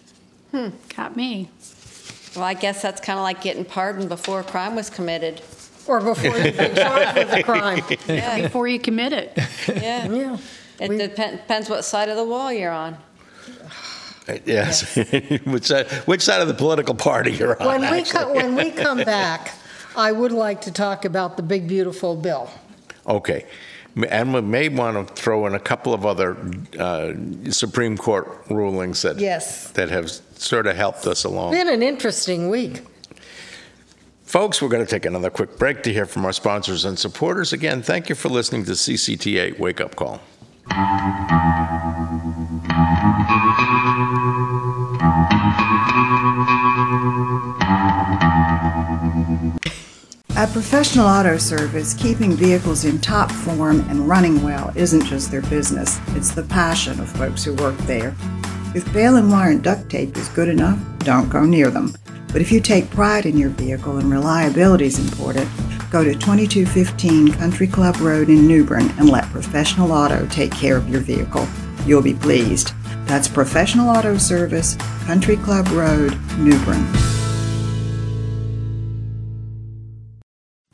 Got me. Well, I guess that's kind of like getting pardoned before a crime was committed. Or before you've been charged with a crime. Yeah. Before you commit it. Yeah. Yeah. It depends what side of the wall you're on. Yes. which side of the political party you're on? When we come back, I would like to talk about the big, beautiful bill. Okay. And we may want to throw in a couple of other Supreme Court rulings that have sort of helped us along. Been an interesting week. Folks, we're going to take another quick break to hear from our sponsors and supporters. Again, thank you for listening to CCTA Wake Up Call. At Professional Auto Service, keeping vehicles in top form and running well isn't just their business, it's the passion of folks who work there. If bail and wire and duct tape is good enough, don't go near them. But if you take pride in your vehicle and reliability is important, go to 2215 Country Club Road in New Bern and let Professional Auto take care of your vehicle. You'll be pleased. That's Professional Auto Service, Country Club Road, New Bern.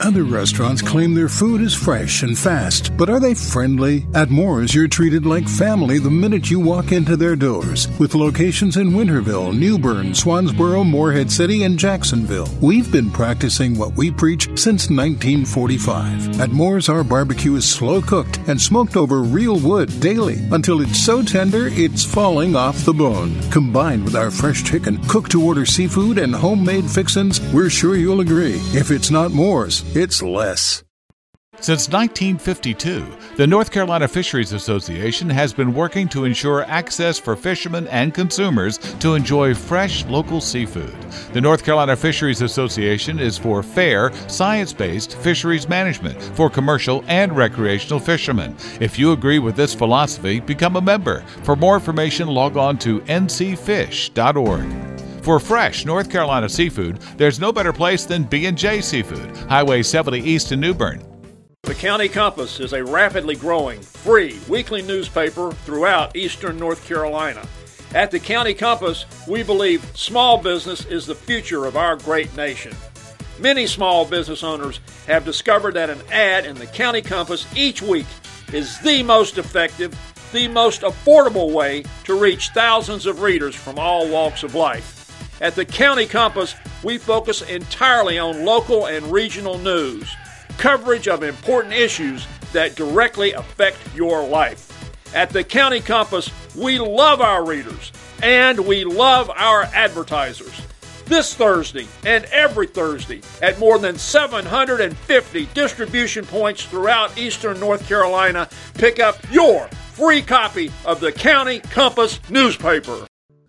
Other restaurants claim their food is fresh and fast, but are they friendly? At Moore's, you're treated like family the minute you walk into their doors. With locations in Winterville, New Bern, Swansboro, Morehead City, and Jacksonville, we've been practicing what we preach since 1945. At Moore's, our barbecue is slow cooked and smoked over real wood daily until it's so tender it's falling off the bone. Combined with our fresh chicken, cooked-to-order seafood, and homemade fixins, we're sure you'll agree. If it's not Moore's, it's less. Since 1952, the North Carolina Fisheries Association has been working to ensure access for fishermen and consumers to enjoy fresh local seafood. The North Carolina Fisheries Association is for fair, science-based fisheries management for commercial and recreational fishermen. If you agree with this philosophy, become a member. For more information, log on to ncfish.org. For fresh North Carolina seafood, there's no better place than B&J Seafood, Highway 70 East in New Bern. The County Compass is a rapidly growing, free weekly newspaper throughout eastern North Carolina. At the County Compass, we believe small business is the future of our great nation. Many small business owners have discovered that an ad in the County Compass each week is the most effective, the most affordable way to reach thousands of readers from all walks of life. At the County Compass, we focus entirely on local and regional news, coverage of important issues that directly affect your life. At the County Compass, we love our readers and we love our advertisers. This Thursday and every Thursday at more than 750 distribution points throughout eastern North Carolina, pick up your free copy of the County Compass newspaper.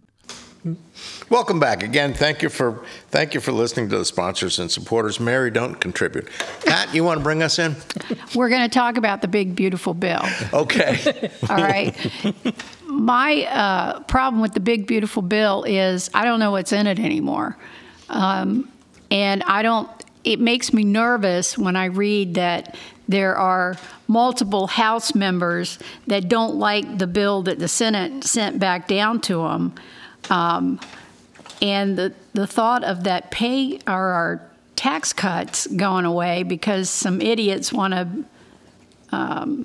Welcome back again. Thank you for listening to the sponsors and supporters. Mary, don't contribute. Pat, you want to bring us in? We're going to talk about the big, beautiful bill. Okay. All right. My problem with the big, beautiful bill is I don't know what's in it anymore. It makes me nervous when I read that there are multiple House members that don't like the bill that the Senate sent back down to them. And the thought of that pay or our tax cuts going away because some idiots want to,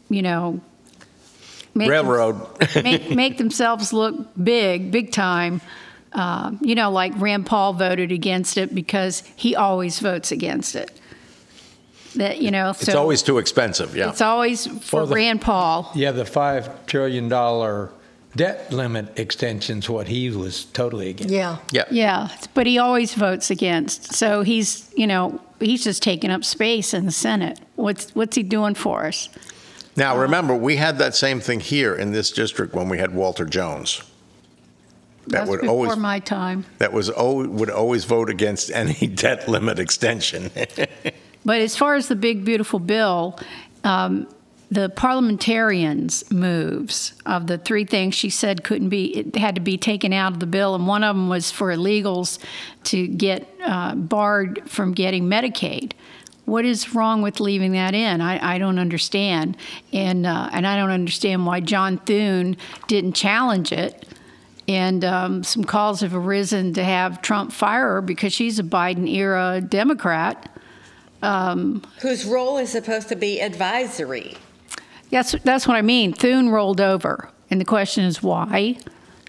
make themselves look big time. Like Rand Paul voted against it because he always votes against it. It's always too expensive. Yeah, it's always for Rand Paul. Yeah, the $5 trillion debt limit extension's what he was totally against. Yeah, but he always votes against. So he's just taking up space in the Senate. What's he doing for us? Now, remember, we had that same thing here in this district when we had Walter Jones. That's before my time. That would always vote against any debt limit extension. But as far as the big, beautiful bill, the parliamentarians' moves of the three things she said it had to be taken out of the bill, and one of them was for illegals to get barred from getting Medicaid. What is wrong with leaving that in? I don't understand, and I don't understand why John Thune didn't challenge it. And some calls have arisen to have Trump fire her because she's a Biden-era Democrat. Whose role is supposed to be advisory. That's what I mean. Thune rolled over, and the question is why?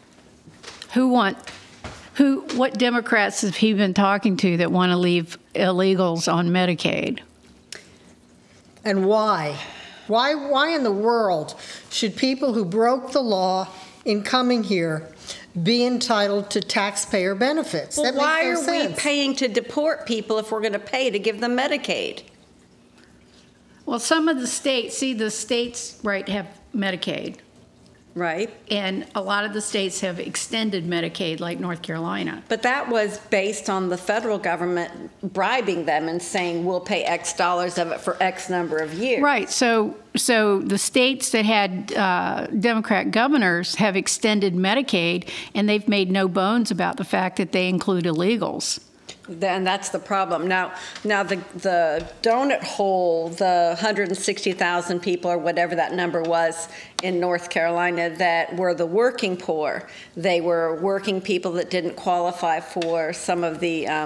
What Democrats have he been talking to that want to leave illegals on Medicaid? And why? Why in the world should people who broke the law in coming here be entitled to taxpayer benefits? Well, why are we paying to deport people if we're going to pay to give them Medicaid? Well, some of the states, have Medicaid. Right. And a lot of the states have extended Medicaid, like North Carolina. But that was based on the federal government bribing them and saying, we'll pay X dollars of it for X number of years. Right. So the states that had Democrat governors have extended Medicaid, and they've made no bones about the fact that they include illegals. And that's the problem. Now the donut hole, the 160,000 people or whatever that number was in North Carolina that were the working poor, they were working people that didn't qualify for some of the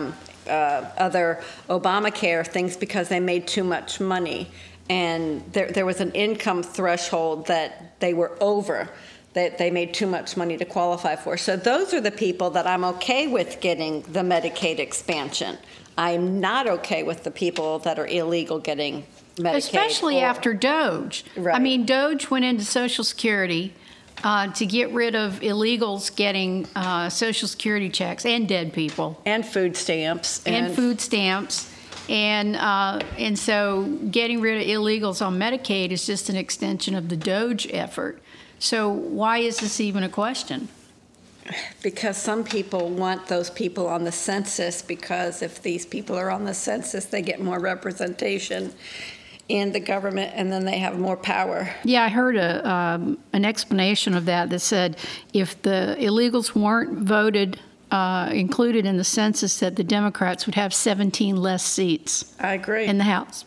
other Obamacare things because they made too much money. And there was an income threshold that they were over, that they made too much money to qualify for. So those are the people that I'm okay with getting the Medicaid expansion. I'm not okay with the people that are illegal getting Medicaid. Especially after DOGE. Right. I mean, DOGE went into Social Security to get rid of illegals getting Social Security checks and dead people. And food stamps. And food stamps. And so getting rid of illegals on Medicaid is just an extension of the DOGE effort. So why is this even a question? Because some people want those people on the census, because if these people are on the census, they get more representation in the government, and then they have more power. Yeah, I heard an explanation of that said if the illegals weren't voted, included in the census, that the Democrats would have 17 less seats. I agree. In the House.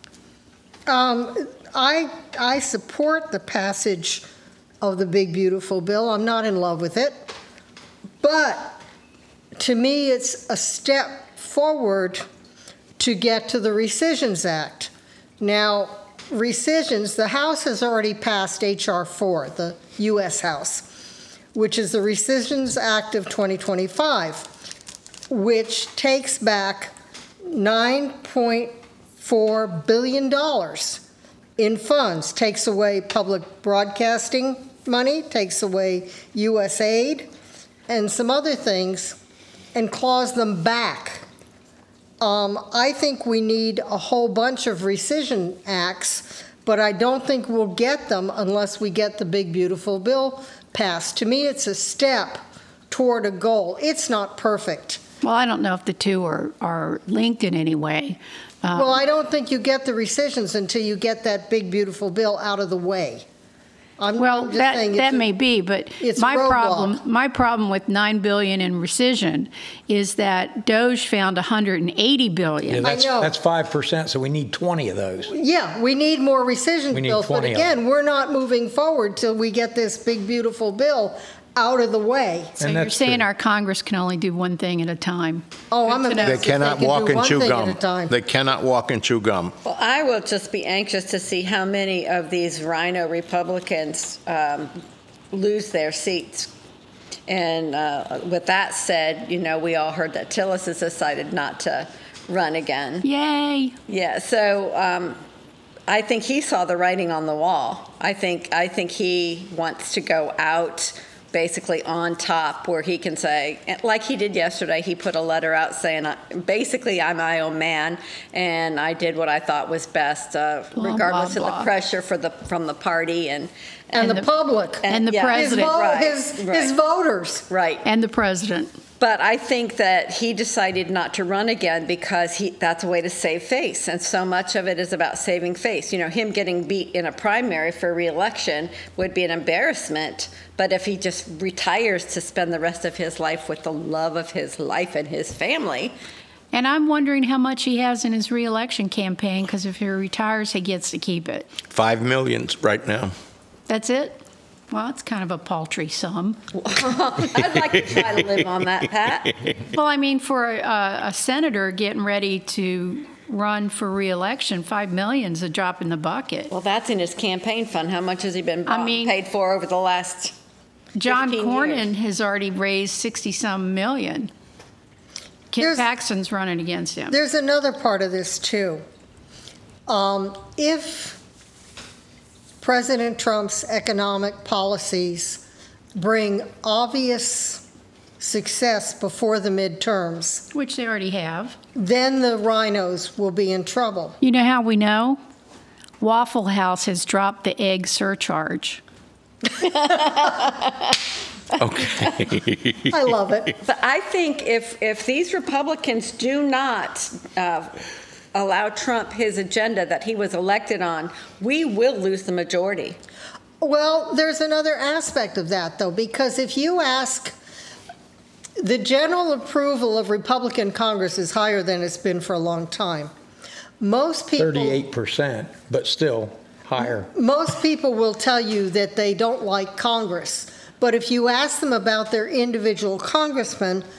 I support the passage of the big, beautiful bill. I'm not in love with it. But to me, it's a step forward to get to the Rescissions Act. Now, rescissions, the House has already passed H.R. 4, the U.S. House, which is the Rescissions Act of 2025, which takes back $9.4 billion in funds, takes away public broadcasting money, takes away U.S. aid, and some other things, and claws them back. I think we need a whole bunch of rescission acts, but I don't think we'll get them unless we get the big, beautiful bill passed. To me, it's a step toward a goal. It's not perfect. Well, I don't know if the two are linked in any way. Well, I don't think you get the rescissions until you get that big, beautiful bill out of the way. I'm just saying that may be, but my problem with $9 billion in rescission is that DOGE found $180 billion. Yeah, that's 5%, so we need 20 of those. Yeah, we need more rescission bills, but again, we're not moving forward till we get this big, beautiful bill out of the way. So you're saying our Congress can only do one thing at a time? Oh, I'm amazed. They cannot walk and chew gum. They cannot walk and chew gum. Well, I will just be anxious to see how many of these rhino Republicans lose their seats. And with that said, we all heard that Tillis has decided not to run again. Yay! Yeah, so I think he saw the writing on the wall. I think he wants to go out basically on top, where he can say, like he did yesterday, he put a letter out saying, basically, I'm my own man, and I did what I thought was best, regardless of the pressure from the party and the public. And the president. His voters. Right. And the president. But I think that he decided not to run again because that's a way to save face. And so much of it is about saving face. Him getting beat in a primary for re-election would be an embarrassment. But if he just retires to spend the rest of his life with the love of his life and his family. And I'm wondering how much he has in his re-election campaign, because if he retires, he gets to keep it. $5 million right now. That's it? Well, it's kind of a paltry sum. I'd like to try to live on that, Pat. Well, I mean, for a senator getting ready to run for re-election, $5 million is a drop in the bucket. Well, that's in his campaign fund. How much has he been paid for over the last John 15 Cornyn years? has already raised 60-some million. Kent Paxton's running against him. There's another part of this, too. If President Trump's economic policies bring obvious success before the midterms, which they already have, then the rhinos will be in trouble. You know how we know? Waffle House has dropped the egg surcharge. Okay. I love it. But I think if these Republicans do not allow Trump his agenda that he was elected on, we will lose the majority. Well, there's another aspect of that, though, because if you ask, the general approval of Republican Congress is higher than it's been for a long time. Most people... 38%, but still higher. Most people will tell you that they don't like Congress. But if you ask them about their individual congressman,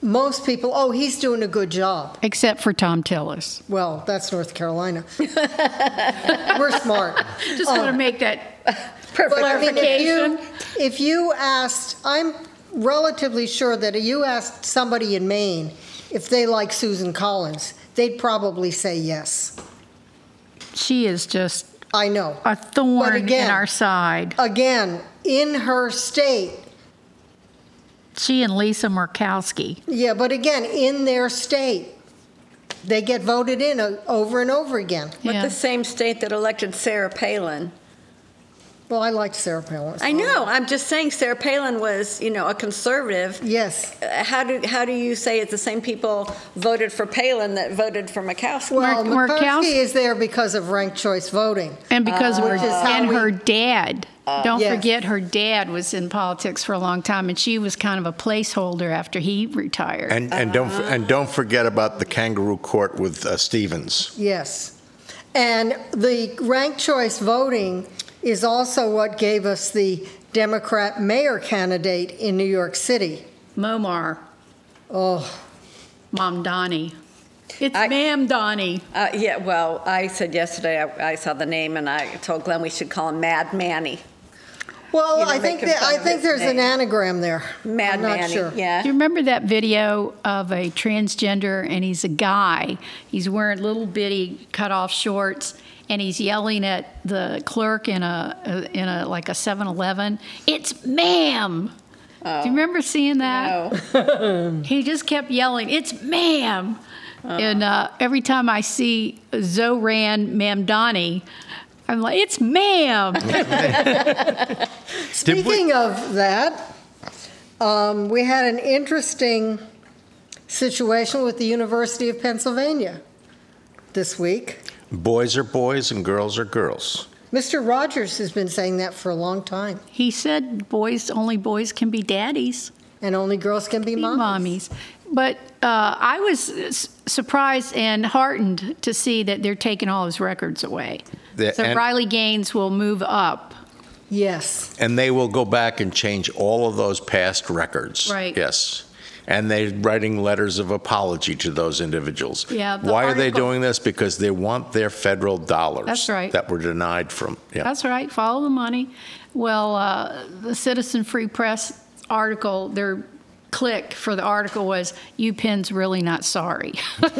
most people, oh, he's doing a good job. Except for Tom Tillis. Well, that's North Carolina. We're smart. Just want to make that But I mean, clarification. if you asked, I'm relatively sure that if you asked somebody in Maine if they like Susan Collins, they'd probably say yes. She is just I know. a But thorn again- in our side. Again, in her state, She and Lisa Murkowski. yeah, but again, in their state, they get voted in over and over again. With Yeah. the same state that elected Sarah Palin. Well, I liked Sarah Palin. I know. I'm just saying Sarah Palin was, a conservative. Yes. How do you say it's the same people voted for Palin that voted for Murkowski? Well, Murkowski- McCarthy is there because of ranked choice voting. And because of her, Which is how and we- her dad. Don't Yes. forget her dad was in politics for a long time, and she was kind of a placeholder after he retired. And don't forget about the kangaroo court with Stevens. Yes. And the ranked choice voting is also what gave us the Democrat mayor candidate in New York City. Momar, Oh, Mamdani. It's I- Ma'am Donnie. Yeah, well, I said yesterday, I saw the name, and I told Glenn we should call him Mad Manny. well, You know, I think making fun I of think his there's an name. anagram there. Mad I'm not Manny, sure. yeah. Do you remember that video of a transgender and he's a guy? He's wearing little bitty cut off shorts and he's yelling at the clerk in a like a 7-Eleven. It's ma'am. Do you remember seeing that? No. He just kept yelling, "It's ma'am." And every time I see Zoran Mamdani, I'm like, "It's ma'am." Speaking of that, we had an interesting situation with the University of Pennsylvania this week. Boys are boys and girls are girls. Mr. Rogers has been saying that for a long time. He said, only boys can be daddies. And only girls can be mommies. But I was surprised and heartened to see that they're taking all his records away. So And- Riley Gaines will move up. Yes. And they will go back and change all of those past records. Right. Yes. And they're writing letters of apology to those individuals. Yeah, the Why are they article- doing this? Because they want their federal dollars. That's right. That were denied from. Yeah. That's right, follow the money. Well, the Citizen Free Press article, their click for the article was, UPenn's really not sorry.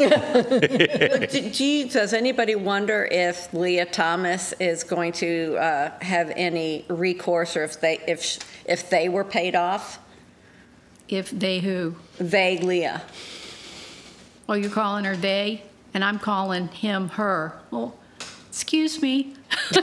Does anybody wonder if Leah Thomas is going to have any recourse, or if they were paid off? If they who? They, Leah. Oh, you're calling her they? And I'm calling him her. Well, excuse me.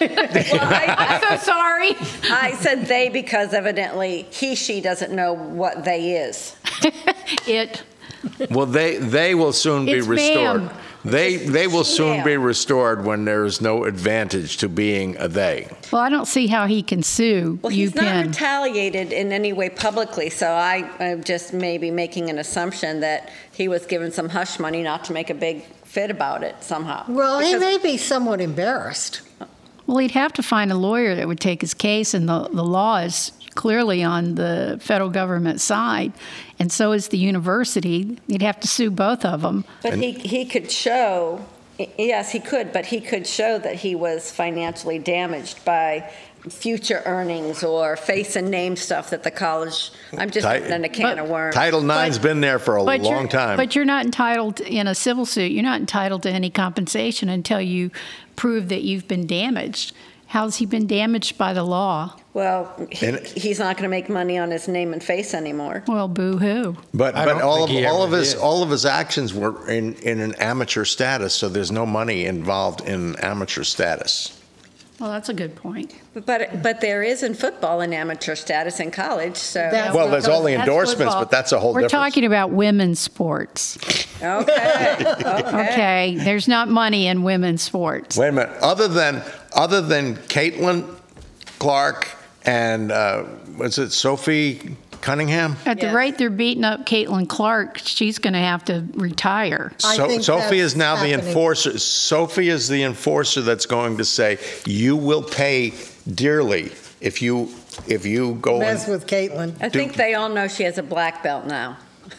I'm so sorry. I said they because evidently she doesn't know what they is. It. Well, they will soon be It's restored. ma'am. They will soon ma'am. be restored when there is no advantage to being a they. Well, I don't see how he can sue Well, he's not UPenn. retaliated in any way publicly, so I'm just maybe making an assumption that he was given some hush money not to make a big fit about it somehow. Well, he Because- may be somewhat embarrassed. Well, he'd have to find a lawyer that would take his case, and the law is clearly on the federal government side, and so is the university. He'd have to sue both of them. But he could show, yes, he could, but he could show that he was financially damaged by future earnings or face and name stuff that the college, I'm just opening a can of worms. Title IX's been there for a long time. But you're not entitled, in a civil suit, you're not entitled to any compensation until you prove that you've been damaged. How's he been damaged by the law? Well, he's not going to make money on his name and face anymore. Well, boo-hoo. But I don't all think he of ever his did. all of his actions were in an amateur status, so there's no money involved in amateur status. Well, that's a good point. But there is in football an amateur status in college, so. That's Well, there's all the That's endorsements, football. but that's a whole We're different. talking about women's sports. Okay. Okay, there's not money in women's sports. Wait a minute. Other than Caitlin Clark and was it Sophie Cunningham? At the Yes. rate they're beating up Caitlin Clark, she's going to have to retire. I think Sophie that's is now the happening. enforcer. Sophie is the enforcer that's going to say you will pay dearly if you go Mess and with Caitlin. I think they all know she has a black belt now.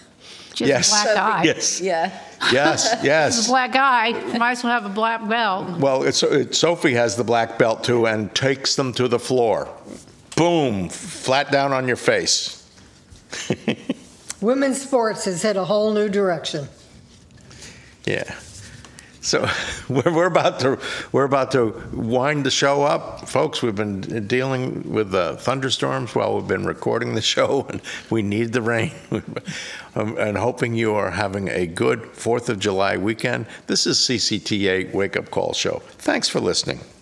She has a black eye. Yes. Yeah. Yes, She's a yes. black eye. Might as well have a black belt. Well, Sophie has the black belt too and takes them to the floor. Boom, flat down on your face. Women's sports has hit a whole new direction. Yeah. So we're about to wind the show up, folks. We've been dealing with thunderstorms while we've been recording the show, and we need the rain. And hoping you are having a good 4th of July weekend. This is CCTA Wake Up Call Show. Thanks for listening.